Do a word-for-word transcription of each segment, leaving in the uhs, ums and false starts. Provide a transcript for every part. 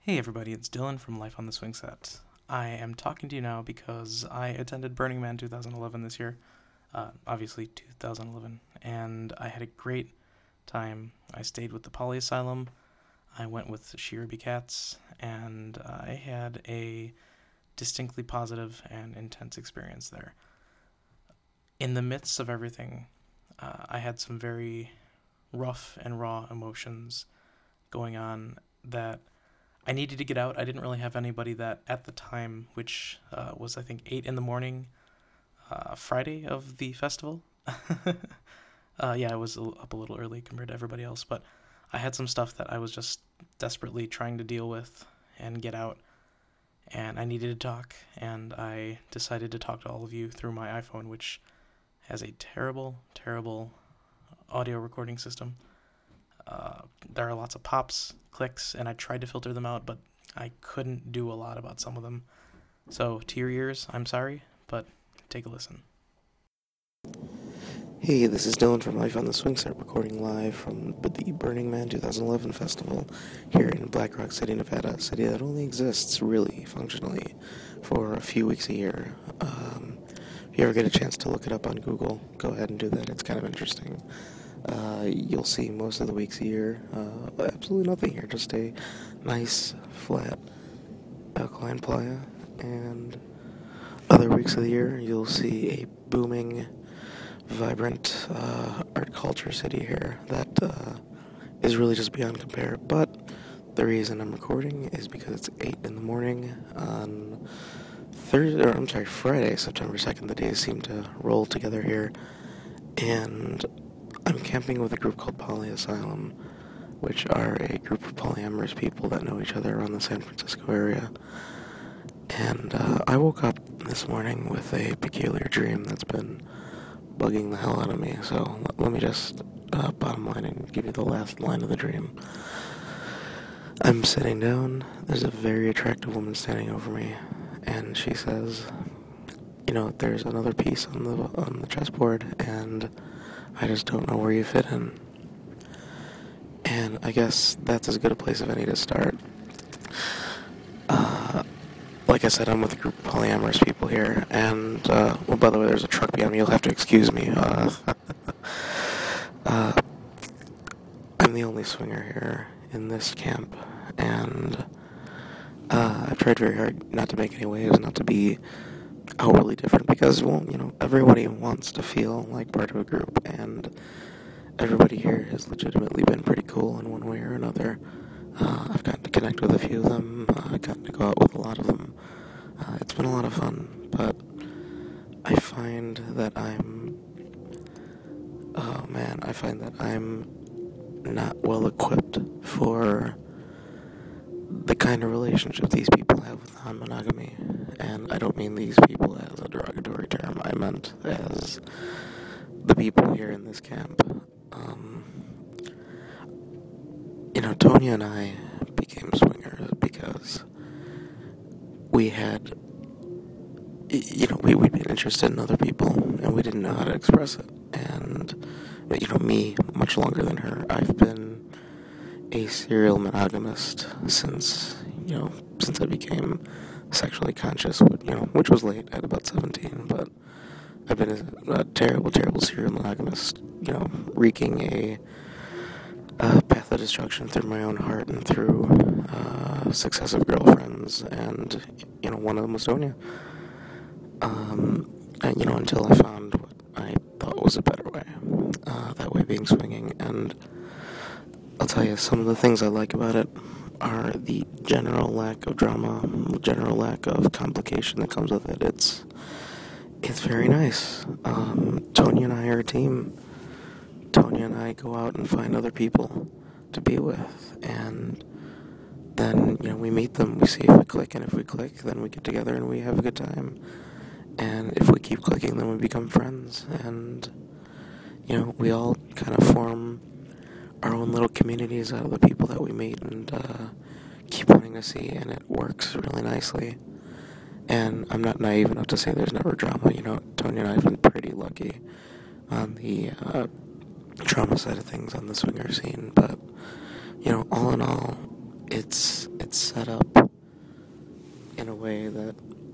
Hey everybody, it's Dylan from Life on the Swing Set. I am talking to you now because I attended Burning Man twenty eleven this year, uh, obviously two thousand eleven, and I had a great time. I stayed with the Poly Asylum, I went with Shirabi Cats, and I had a distinctly positive and intense experience there. In the midst of everything, uh, I had some very rough and raw emotions going on that I needed to get out. I didn't really have anybody that at the time, which uh, was I think eight in the morning, uh, Friday of the festival. uh, yeah, I was up a little early compared to everybody else, but I had some stuff that I was just desperately trying to deal with and get out, and I needed to talk, and I decided to talk to all of you through my iPhone, which has a terrible, terrible audio recording system. Uh, there are lots of pops, clicks, and I tried to filter them out, but I couldn't do a lot about some of them. So, to your ears, I'm sorry, but take a listen. Hey, this is Dylan from Life on the Swing Set, recording live from the Burning Man twenty eleven festival here in Black Rock City, Nevada, a city that only exists, really, functionally, for a few weeks a year. Um, if you ever get a chance to look it up on Google, go ahead and do that. It's kind of interesting. Uh, you'll see most of the weeks a year, uh, absolutely nothing here, just a nice, flat, alkaline playa, and other weeks of the year, you'll see a booming, vibrant uh, art culture city here that uh, is really just beyond compare. But the reason I'm recording is because it's eight in the morning on Thursday, or I'm sorry, Friday, September second. The days seem to roll together here, and I'm camping with a group called Poly Asylum, which are a group of polyamorous people that know each other around the San Francisco area. And uh, I woke up this morning with a peculiar dream that's been bugging the hell out of me. So let, let me just uh, bottom line and give you the last line of the dream. I'm sitting down. There's a very attractive woman standing over me, and she says, "You know, there's another piece on the on the chessboard, and I just don't know where you fit in." And I guess that's as good a place as any to start. Uh, like I said, I'm with a group of polyamorous people here, and, uh, well, by the way, there's a truck behind me, you'll have to excuse me. Uh, uh, I'm the only swinger here in this camp, and, uh, I've tried very hard not to make any waves, not to be outwardly different, because, well, you know, everybody wants to feel like part of a group, and everybody here has legitimately been pretty cool in one way or another. Uh, I've gotten to connect with a few of them. Uh, I've gotten to go out with a lot of them. Uh, it's been a lot of fun, but I find that I'm, oh man, I find that I'm not well equipped for the kind of relationship these people have with non-monogamy. And I don't mean these people as a derogatory term. I meant as the people here in this camp. Um, you know, Tonya and I became swingers because we had, you know, we, we'd been interested in other people, and we didn't know how to express it. And, you know, me, much longer than her, I've been a serial monogamist since, you know, since I became sexually conscious, you know, which was late, at about seventeen, but I've been a, a terrible, terrible serial monogamist, you know, wreaking a uh, path of destruction through my own heart and through uh, successive girlfriends, and, you know, one of them was Sonia. Um, and, you know, until I found what I thought was a better way, uh, that way being swinging, and I'll tell you, some of the things I like about it are the general lack of drama, the general lack of complication that comes with it. It's It's very nice. Um, Tonya and I are a team. Tonya and I go out and find other people to be with, and then, you know, we meet them, we see if we click, and if we click, then we get together and we have a good time. And if we keep clicking, then we become friends, and, you know, we all kind of form our own little communities out of the people that we meet and uh, keep wanting to see, and it works really nicely. And I'm not naive enough to say there's never drama. You know, Tonya and I have been pretty lucky on the uh, drama side of things on the swinger scene. But, you know, all in all, it's it's set up in a way that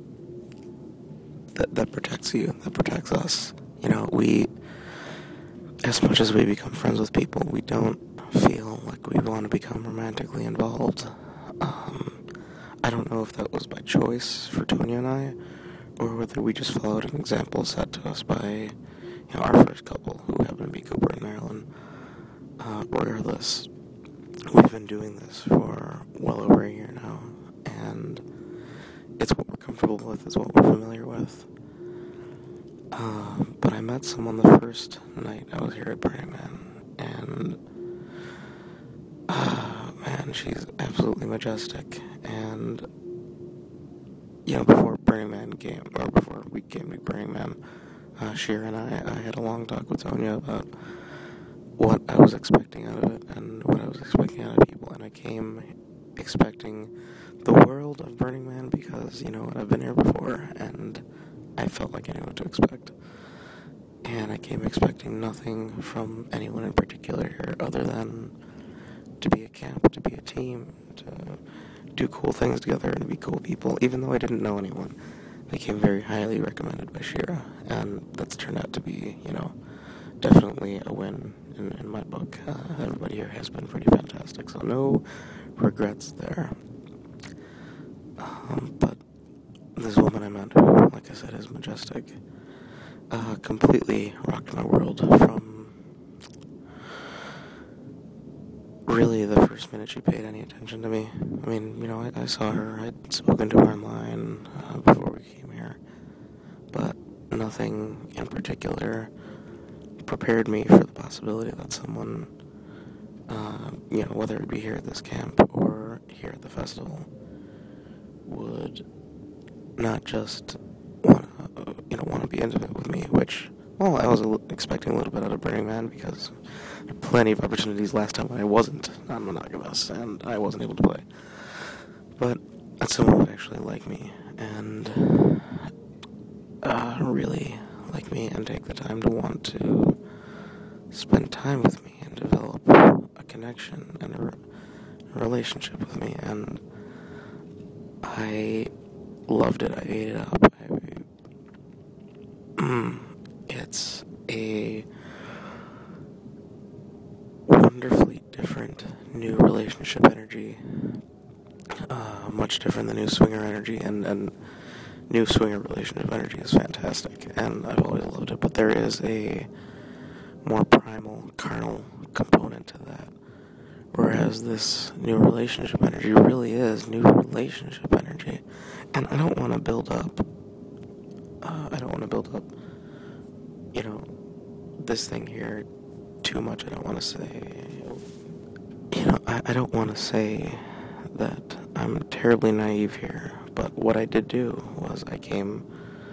that that protects you, that protects us. You know, we, as much as we become friends with people, we don't feel like we want to become romantically involved. Um, I don't know if that was by choice for Tonya and I, or whether we just followed an example set to us by, you know, our first couple, who happened to be Cooper and Marilyn. Uh, regardless, we've been doing this for well over a year now, and it's what we're comfortable with, it's what we're familiar with. Uh, but I met someone the first night I was here at Burning Man, and, uh, man, she's absolutely majestic, and, you know, before Burning Man came, or before we came to Burning Man, uh, Shira and I, I had a long talk with Tonya about what I was expecting out of it, and what I was expecting out of people, and I came expecting the world of Burning Man, because, you know what, I've been here before, and I felt like I knew what to expect. And I came expecting nothing from anyone in particular here, other than to be a camp, to be a team, to do cool things together, and to be cool people. Even though I didn't know anyone, they came very highly recommended by Shira, and that's turned out to be, you know, definitely a win in, in my book. Uh, everybody here has been pretty fantastic, so no regrets there. Um, but this woman I met, who, like I said, is majestic, uh, completely rocked my world from really the first minute she paid any attention to me. I mean, you know, I, I saw her, I'd spoken to her online uh, before we came here, but nothing in particular prepared me for the possibility that someone, uh, you know, whether it be here at this camp or here at the festival, would not just want to, you know, want to be intimate with me, which, well, I was a l- expecting a little bit out of Burning Man, because there were plenty of opportunities last time when I wasn't non-monogamous, and I wasn't able to play. But that someone would actually like me, and uh, really like me, and take the time to want to spend time with me, and develop a connection, and a, re- a relationship with me, and I loved it. I ate it up. I, it's a wonderfully different new relationship energy, uh, much different than new swinger energy, and, and new swinger relationship energy is fantastic, and I've always loved it, but there is a more primal, carnal component to that, whereas this new relationship energy really is new relationship energy, and I don't want to build up, uh, I don't want to build up, you know, this thing here too much. I don't want to say, you know, I, I don't want to say that I'm terribly naive here, but what I did do was I came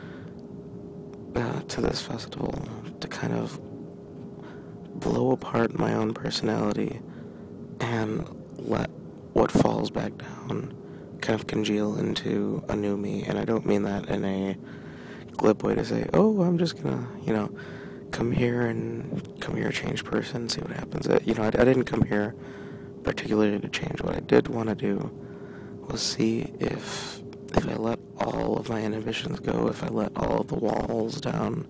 uh, to this festival to kind of blow apart my own personality and let what falls back down kind of congeal into a new me. And I don't mean that in a glib way to say, oh, I'm just gonna, you know, come here and come here a changed person, see what happens. Uh, you know, I, I didn't come here particularly to change. What I did want to do was see if if I let all of my inhibitions go, if I let all of the walls down,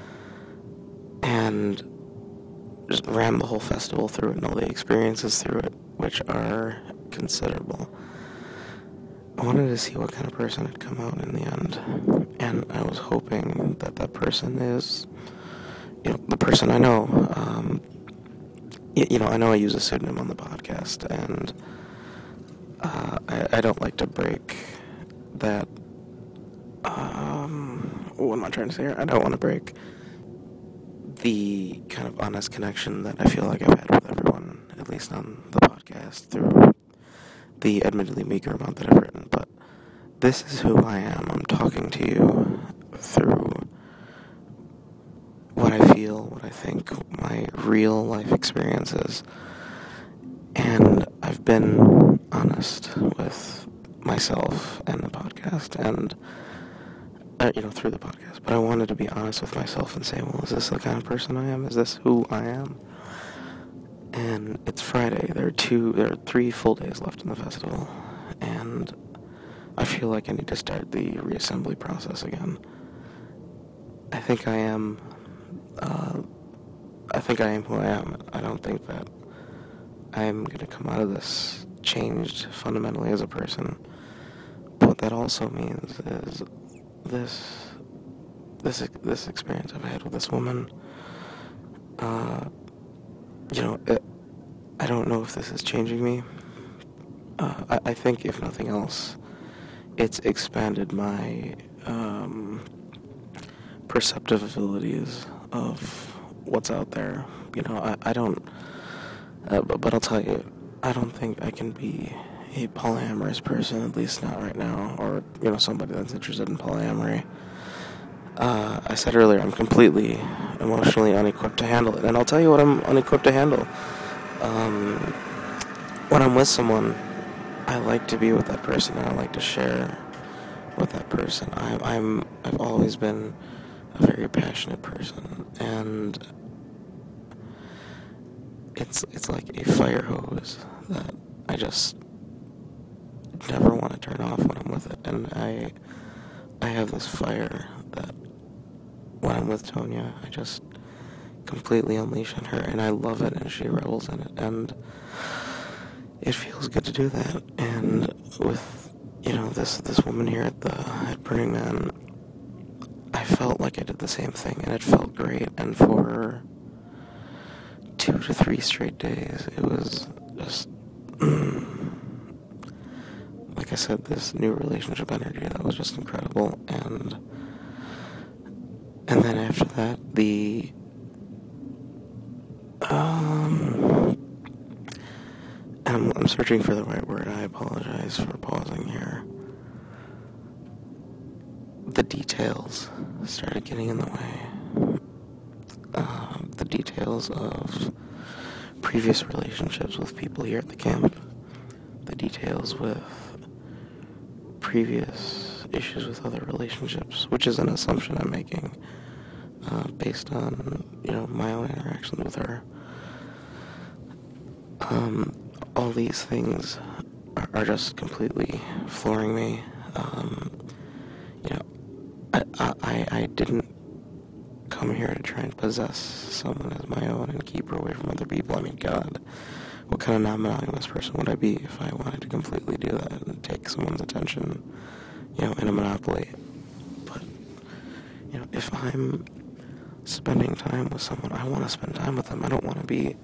and just ram the whole festival through it and all the experiences through it, which are considerable. I wanted to see what kind of person had come out in the end, and I was hoping that that person is, you know, the person I know. Um, you, you know, I know I use a pseudonym on the podcast, and uh, I, I don't like to break that. Um, what am I trying to say here? I don't want to break the kind of honest connection that I feel like I've had with everyone, at least on the podcast, through the admittedly meager amount that I've written. But this is who I am. I'm talking to you through what I feel, what I think, my real life experiences. And I've been honest with myself and the podcast, and, uh, you know, through the podcast. But I wanted to be honest with myself and say, well, is this the kind of person I am? Is this who I am? And it's Friday. There are two, there are three full days left in the festival, and I feel like I need to start the reassembly process again. I think I am, uh, I think I am who I am. I don't think that I'm gonna come out of this changed fundamentally as a person. But what that also means is this, this, this experience I've had with this woman, uh, you know, it, I don't know if this is changing me. Uh, I, I think, if nothing else, it's expanded my um, perceptive abilities of what's out there. You know, I, I don't, uh, but, but I'll tell you, I don't think I can be a polyamorous person, at least not right now, or, you know, somebody that's interested in polyamory. Uh, I said earlier, I'm completely emotionally unequipped to handle it, and I'll tell you what I'm unequipped to handle. Um, when I'm with someone, I like to be with that person, and I like to share with that person. I'm, I'm, I've always been a very passionate person, and it's, it's like a fire hose that I just never want to turn off when I'm with it, and I, I have this fire that when I'm with Tonya, I just completely unleash on her, and I love it, and she revels in it, and it feels good to do that. And with, you know, this this woman here at the at Burning Man, I felt like I did the same thing, and it felt great. And for two to three straight days, it was just like I said, this new relationship energy that was just incredible. And and then after that, the um. I'm, I'm searching for the right word. I apologize for pausing here. The details started getting in the way. Um, the details of previous relationships with people here at the camp. The details with previous issues with other relationships, which is an assumption I'm making uh, based on, you know, my own interactions with her. Um... All these things are, are just completely flooring me. Um, you know, I, I, I didn't come here to try and possess someone as my own and keep her away from other people. I mean, God, what kind of non-monogamous person would I be if I wanted to completely do that and take someone's attention, you know, in a monopoly? But, you know, if I'm spending time with someone, I want to spend time with them. I don't want to be...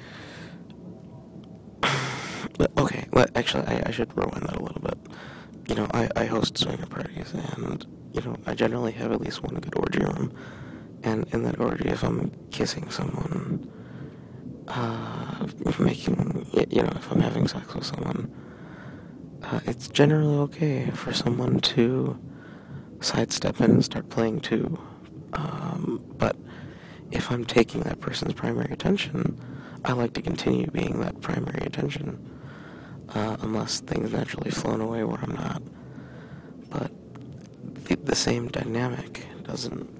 Okay, well, actually, I, I should rewind that a little bit. You know, I, I host swinger parties, and, you know, I generally have at least one good orgy room. And in that orgy, if I'm kissing someone, uh, making, you know, if I'm having sex with someone, uh, it's generally okay for someone to sidestep in and start playing too. Um, but if I'm taking that person's primary attention, I like to continue being that primary attention. Uh, unless things naturally flown away where I'm not. But the, the same dynamic doesn't...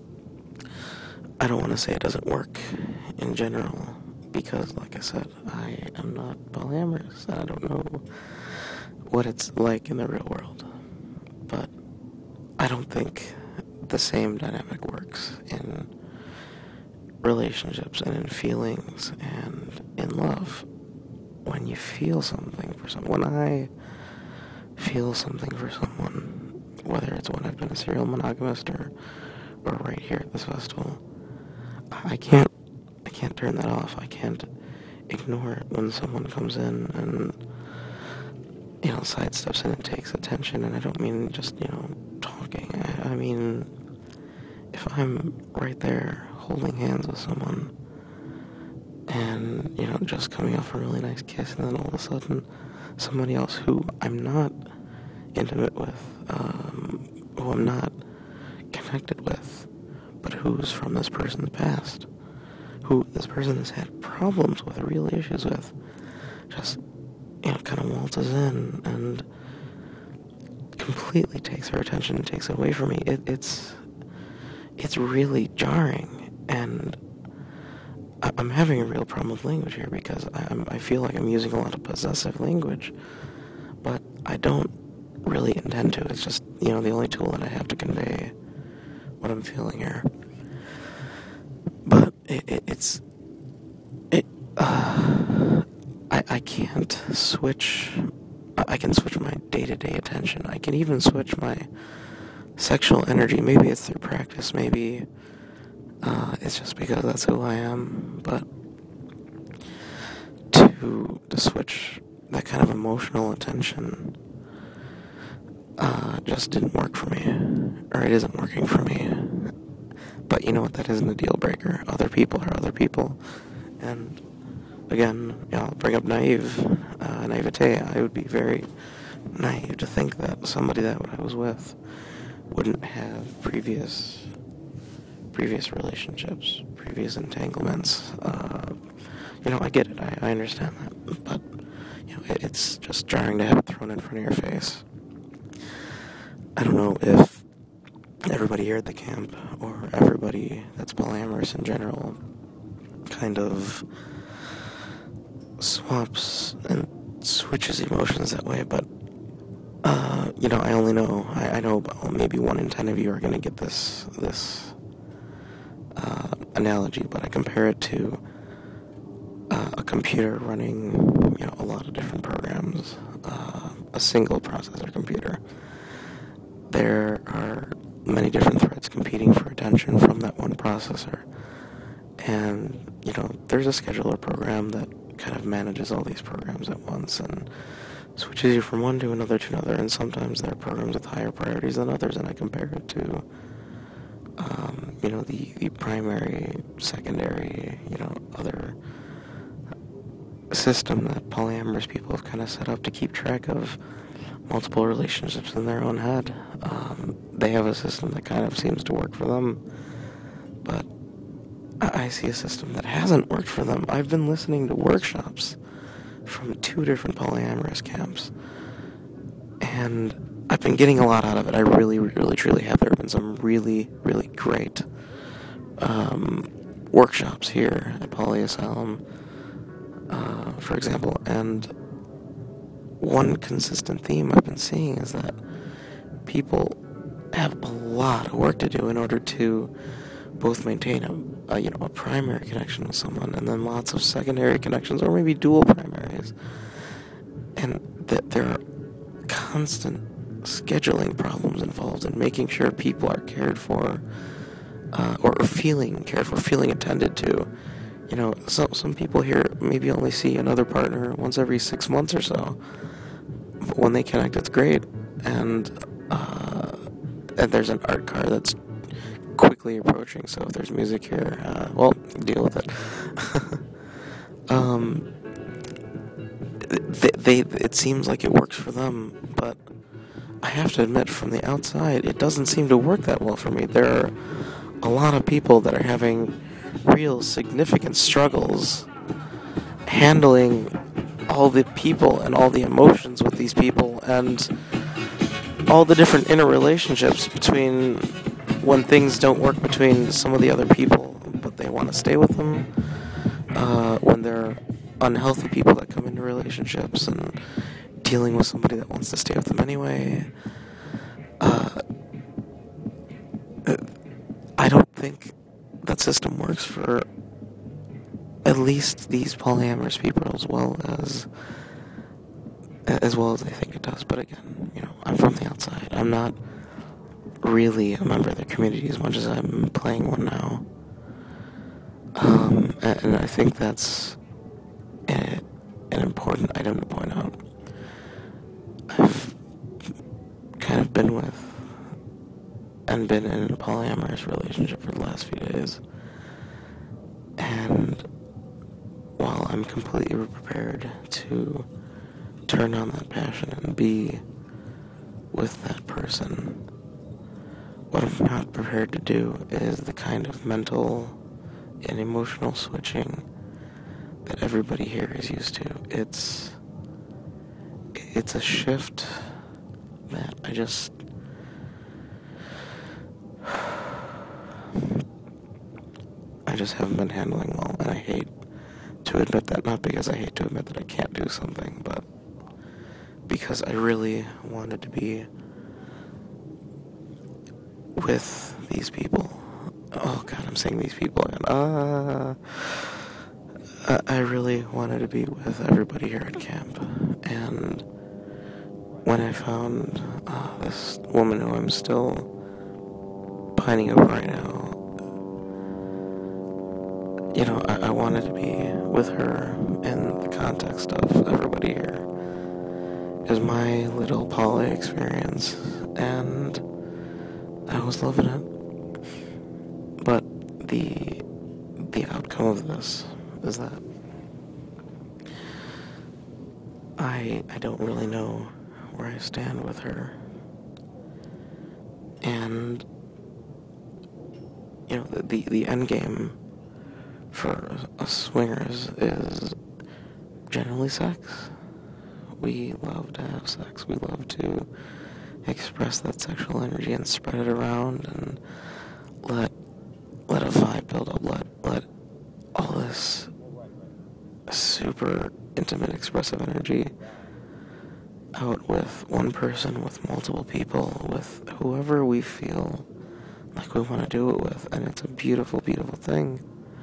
I don't want to say it doesn't work in general, because, like I said, I am not polyamorous, and I don't know what it's like in the real world. But I don't think the same dynamic works in relationships and in feelings and in love. When you feel something for someone, when I feel something for someone, whether it's when I've been a serial monogamist or, or right here at this festival, I can't, I can't turn that off. I can't ignore it when someone comes in and, you know, sidesteps in and takes attention. And I don't mean just, you know, talking. I, I mean, if I'm right there holding hands with someone, and, you know, just coming off a really nice kiss, and then all of a sudden, somebody else who I'm not intimate with, um, who I'm not connected with, but who's from this person's past, who this person has had problems with, real issues with, just, you know, kind of waltzes in and completely takes her attention and takes it away from me. It, it's, it's really jarring, and I, I'm having a real problem with language here because I, I'm, I feel like I'm using a lot of possessive language, but I don't really intend to. It's just, you know, the only tool that I have to convey what I'm feeling here. But it, it, it's it. Uh, I I can't switch. I can switch my day-to-day attention. I can even switch my sexual energy. Maybe it's through practice. Maybe uh, it's just because that's who I am. But to to switch that kind of emotional attention uh, just didn't work for me, or it isn't working for me. But you know what? That isn't a deal breaker. Other people are other people, and again, you know, I'll bring up naive uh, naivete. I would be very naive to think that somebody that I was with wouldn't have previous previous relationships, previous entanglements. Uh, you know, I get it. I, I understand that, but you know, it, it's just jarring to have it thrown in front of your face. I don't know if everybody here at the camp, or everybody that's polyamorous in general, kind of swaps and switches emotions that way, but uh, you know, I only know I, I know about maybe one in ten of you are going to get this this uh, analogy, but I compare it to uh, a computer running, you know, a lot of different programs, uh, a single processor computer. There are many different threads competing for attention from that one processor, and you know, there's a scheduler program that kind of manages all these programs at once and switches you from one to another to another, and sometimes there are programs with higher priorities than others, and I compare it to um, you know, the, the primary, secondary, you know, other system that polyamorous people have kind of set up to keep track of multiple relationships in their own head. Um, they have a system that kind of seems to work for them, but I see a system that hasn't worked for them. I've been listening to workshops from two different polyamorous camps, and I've been getting a lot out of it. I really, really, truly have. There have been some really, really great um, workshops here at Poly Asylum, uh, for example, and one consistent theme I've been seeing is that people have a lot of work to do in order to both maintain a, a you know a primary connection with someone, and then lots of secondary connections, or maybe dual primaries, and that there are constant scheduling problems involved in making sure people are cared for, uh, or, or feeling cared for, feeling attended to. You know, some some people here maybe only see another partner once every six months or so. But when they connect, it's great, and uh, and there's an art car that's quickly approaching, so if there's music here, uh, well, deal with it. um, they, they, it seems like it works for them, but I have to admit, from the outside, it doesn't seem to work that well for me. There are a lot of people that are having real significant struggles handling all the people and all the emotions with these people, and all the different interrelationships between when things don't work between some of the other people, but they want to stay with them, uh, when there are unhealthy people that come into relationships, and dealing with somebody that wants to stay with them anyway. Uh, I don't think that system works for at least these polyamorous people as well as as well as I think it does. But again, you know, I'm from the outside. I'm not really a member of the community as much as I'm playing one now. Um, and, and I think that's a, an important item to point out. I've kind of been with and been in a polyamorous relationship for the last few days. And while I'm completely prepared to turn on that passion and be with that person, what I'm not prepared to do is the kind of mental and emotional switching that everybody here is used to. It's it's a shift that I just I just haven't been handling well, and I hate to admit that, not because I hate to admit that I can't do something, but because I really wanted to be with these people. Oh God, I'm saying these people again. Ah, uh, I really wanted to be with everybody here at camp, and when I found uh, this woman who I'm still pining over right now, you know, I, I wanted to be with her in the context of everybody here. It was my little poly experience, and I was loving it. But the the outcome of this is that I I don't really know where I stand with her. And you know, the the, the end game for us swingers is generally sex. We love to have sex. We love to express that sexual energy and spread it around and let let a vibe build up. Let let all this super intimate, expressive energy out with one person, with multiple people, with whoever we feel like we want to do it with, and it's a beautiful, beautiful thing.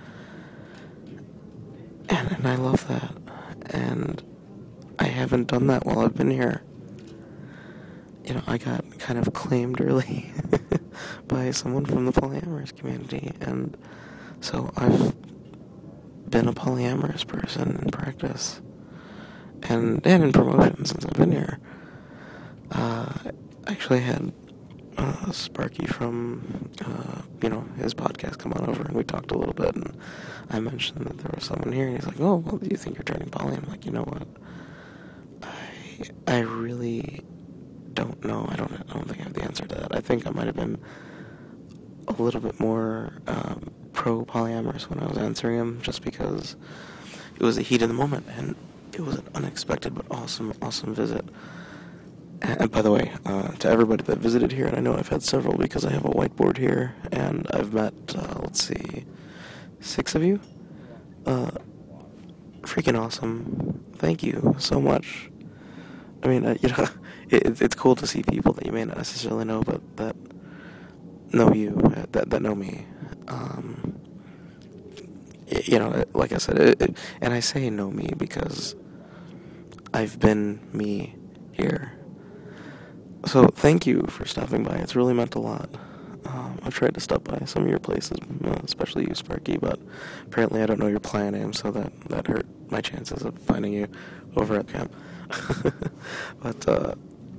And, and I love that. And I haven't done that while I've been here. You know, I got kind of claimed early by someone from the polyamorous community, and so I've been a polyamorous person in practice and and in promotion since I've been here. Uh, I actually had uh, Sparky from, uh, you know, his podcast come on over, and we talked a little bit, and I mentioned that there was someone here, and he's like, oh, well, do you think you're turning poly? I'm like, you know what? I I really don't know. I don't I don't think I have the answer to that. I think I might have been a little bit more um, pro polyamorous when I was answering him, just because it was the heat of the moment, and it was an unexpected but awesome, awesome visit. And, and by the way, uh, to everybody that visited here, and I know I've had several because I have a whiteboard here, and I've met, uh, let's see, six of you. Uh, freaking awesome. Thank you so much. I mean, uh, you know, it, it's cool to see people that you may not necessarily know, but that know you, uh, that that know me. Um, you know, like I said, it, it, and I say know me because I've been me here. So thank you for stopping by. It's really meant a lot. Um, I've tried to stop by some of your places, uh, especially you, Sparky, but apparently I don't know your plan name, so that, that hurt my chances of finding you over at camp. But, uh,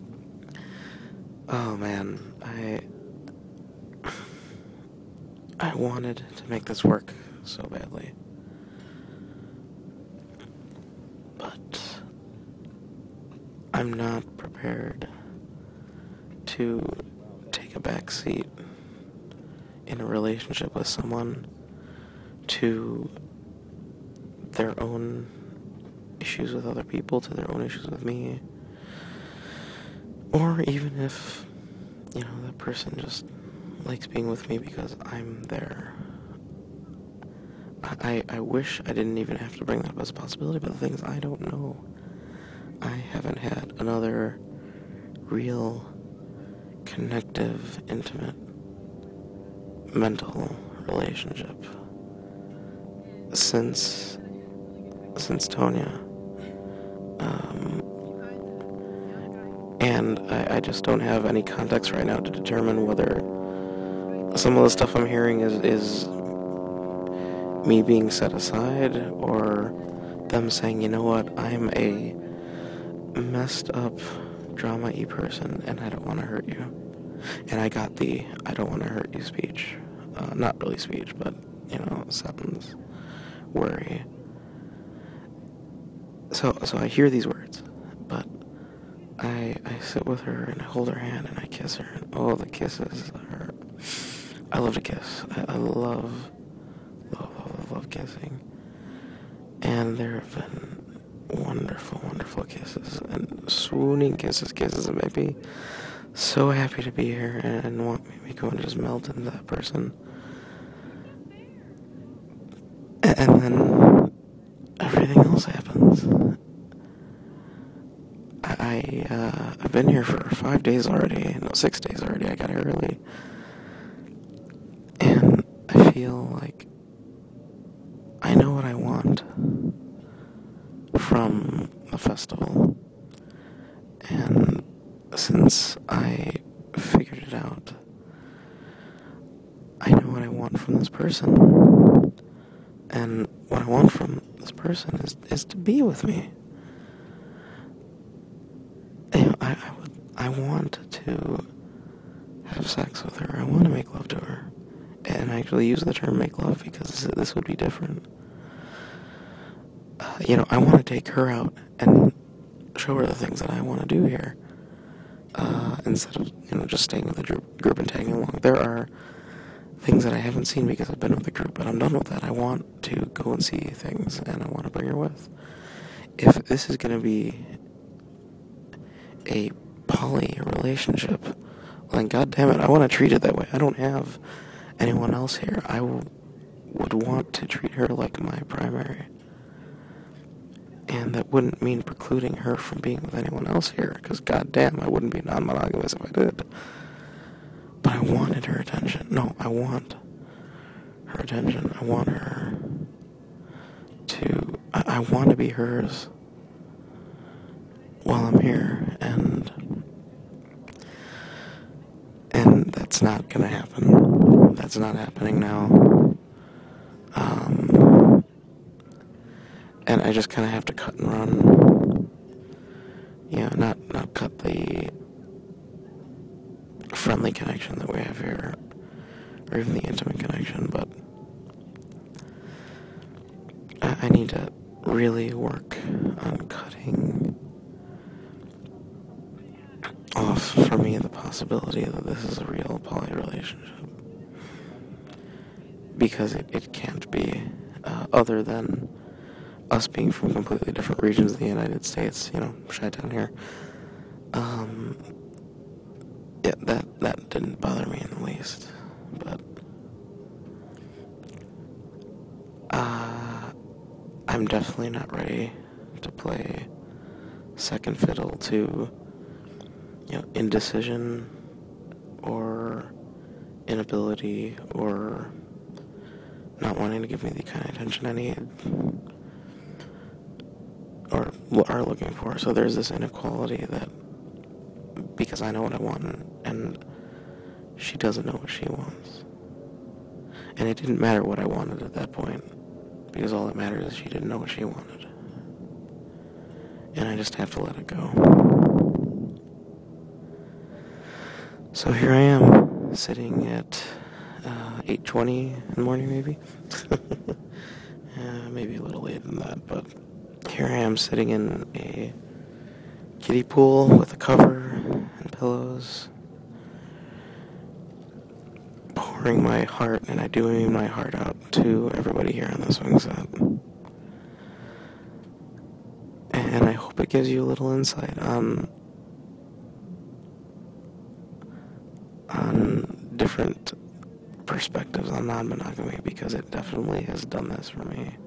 oh man, I, I wanted to make this work so badly. But I'm not prepared to take a back seat in a relationship with someone to their own issues with other people, to their own issues with me, or even if, you know, that person just likes being with me because I'm there. I, I wish I didn't even have to bring that up as a possibility, but the thing is, I don't know. I haven't had another real, connective, intimate, mental relationship since, since Tonya. Um, and I, I just don't have any context right now to determine whether some of the stuff I'm hearing is, is me being set aside, or them saying, you know what, I'm a messed up drama-y person and I don't want to hurt you. And I got the I don't want to hurt you speech. Uh, not really speech, but, you know, sentence. Worry. So so I hear these words, but I I sit with her and I hold her hand and I kiss her. And oh, the kisses are... I love to kiss. I, I love, love, love, love kissing. And there have been wonderful, wonderful kisses and swooning kisses, kisses that make me so happy to be here and want me to go and just melt into that person. And then everything else happens. I, uh, I've been here for five days already. No, six days already. I got here early. And I feel like I know what I want from the festival. And since I figured it out, I know what I want from this person. And what I want from this person is, is to be with me. You know, I, I, would, I want to have sex with her. I want to make love to her. And I actually use the term make love because this, this would be different. Uh, you know, I want to take her out and show her the things that I want to do here. Uh, instead of, you know, just staying with the group, group and tagging along. There are things that I haven't seen because I've been with the group, but I'm done with that. I want to go and see things, and I want to bring her with. If this is going to be a poly relationship, well, then God damn it, I want to treat it that way. I don't have anyone else here. I w- would want to treat her like my primary. And that wouldn't mean precluding her from being with anyone else here, because goddamn, I wouldn't be non-monogamous if I did. But I wanted her attention. No, I want her attention. I want her to... I, I want to be hers while I'm here, and... And that's not gonna happen. That's not happening now. Um... And I just kind of have to cut and run. You know, not, not cut the friendly connection that we have here, or even the intimate connection, but I, I need to really work on cutting off for me the possibility that this is a real poly relationship. Because it, it can't be, uh, other than us being from completely different regions of the United States, you know, Chi-Town here. Um, yeah, that, that didn't bother me in the least, but, uh, I'm definitely not ready to play second fiddle to, you know, indecision, or inability, or not wanting to give me the kind of attention I need, or are looking for. So there's this inequality that, because I know what I want, and she doesn't know what she wants. And it didn't matter what I wanted at that point, because all that mattered is she didn't know what she wanted. And I just have to let it go. So here I am, sitting at uh, eight twenty in the morning, maybe? uh, maybe a little later than that, but here I am sitting in a kiddie pool with a cover and pillows, pouring my heart, and I do mean my heart out to everybody here on the swing set. And I hope it gives you a little insight on on different perspectives on non-monogamy, because it definitely has done this for me.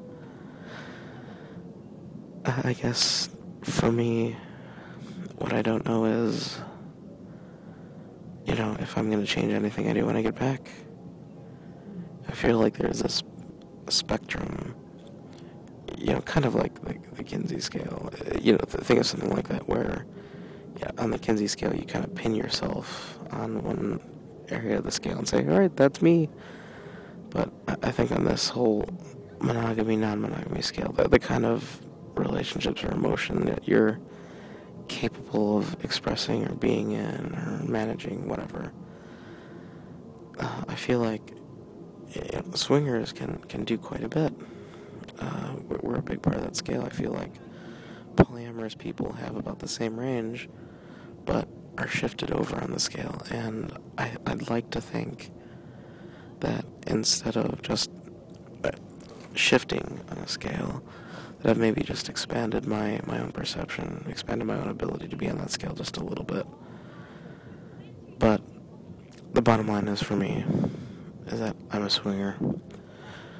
I guess for me, what I don't know is, you know, if I'm going to change anything I do when I get back. I feel like there's this spectrum, you know, kind of like the, the Kinsey scale. You know, think of something like that where, yeah, on the Kinsey scale, you kind of pin yourself on one area of the scale and say, all right, that's me. But I think on this whole monogamy, non-monogamy scale, the, the kind of relationships or emotion that you're capable of expressing or being in or managing, whatever, uh, I feel like, you know, swingers can, can do quite a bit. Uh, we're, we're a big part of that scale. I feel like polyamorous people have about the same range, but are shifted over on the scale. And I, I'd like to think that instead of just shifting on a scale, that I've maybe just expanded my, my own perception, expanded my own ability to be on that scale just a little bit. But the bottom line is, for me, is that I'm a swinger.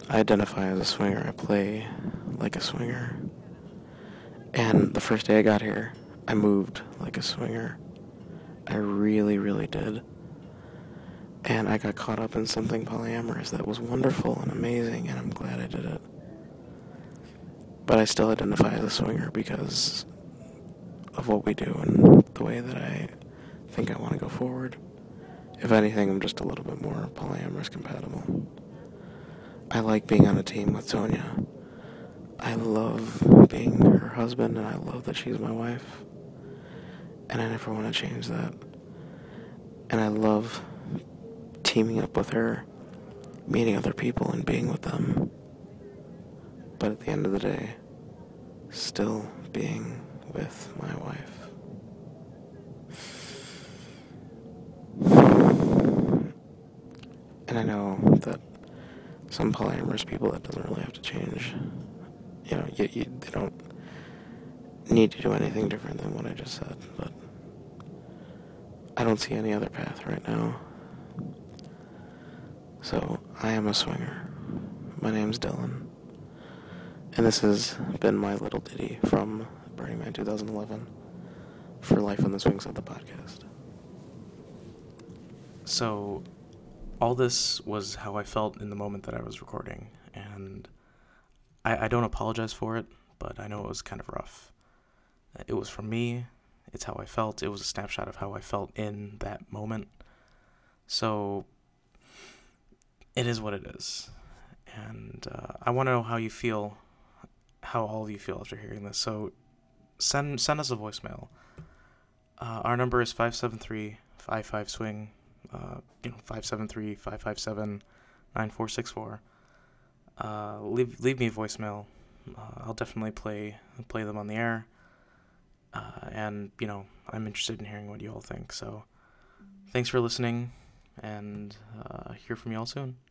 I identify as a swinger. I play like a swinger. And the first day I got here, I moved like a swinger. I really, really did. And I got caught up in something polyamorous that was wonderful and amazing, and I'm glad I did it. But I still identify as a swinger because of what we do and the way that I think I want to go forward. If anything, I'm just a little bit more polyamorous compatible. I like being on a team with Sonia. I love being her husband, and I love that she's my wife. And I never want to change that. And I love teaming up with her, meeting other people and being with them. But at the end of the day, still being with my wife. And I know that some polyamorous people, that doesn't really have to change. You know, you, you, they don't need to do anything different than what I just said, but I don't see any other path right now. So, I am a swinger. My name's Dylan. And this has been my little ditty from Burning Man twenty eleven for Life on the Swing Set, the podcast. So, all this was how I felt in the moment that I was recording, and I, I don't apologize for it, but I know it was kind of rough. It was from me. It's how I felt. It was a snapshot of how I felt in that moment. So, it is what it is. And uh, I want to know how you feel, how all of you feel after hearing this. So, send send us a voicemail. Uh, our number is five seven three, five five, swing. Uh, you know, five seven three, five five seven, nine four six four. Uh, leave leave me a voicemail. Uh, I'll definitely play play them on the air. Uh, and, you know, I'm interested in hearing what you all think. So, thanks for listening, and uh, hear from you all soon.